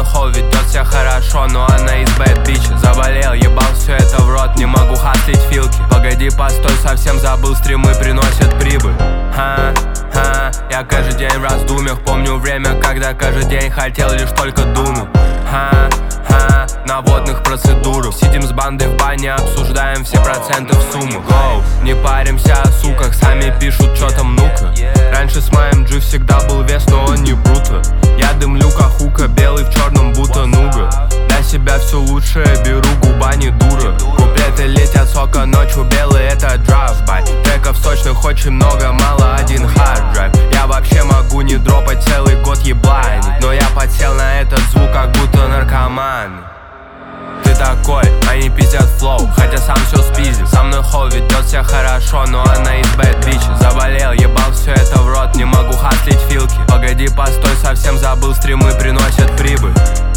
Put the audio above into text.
хол ведет себя хорошо, но она из bad bitch. Заболел, ебал все это в рот, не могу хаслить филки. Погоди, постой, совсем забыл, стримы приносят прибыль. Я каждый день в раздумьях, помню время, когда каждый день хотел лишь только думать. На водных процедурах сидим с бандой в бане, обсуждаем все проценты в сумму. Не паримся о суках, сами пишут, чё там, ну-ка. Раньше с моим G всегда был вес, но он не бруто. Я дымлю как хука, белый в черном будто нуга. Для себя все лучшее беру, губа не дура. Куплеты летят сока ночью, белый это драйв-бай. Треков сочных очень много, мало один хард-драйв. Я вообще могу не дропать целый год еблайник, но я подсел на этот звук, как будто наркоман. Ты такой, они пиздят флоу, хотя сам все спиздил. Со мной хол ведет себя хорошо, но она из bad bitch. Заболел, ебал все это в рот, не могу хаслить филки. Погоди, постой, совсем забыл, стримы приносят прибыль.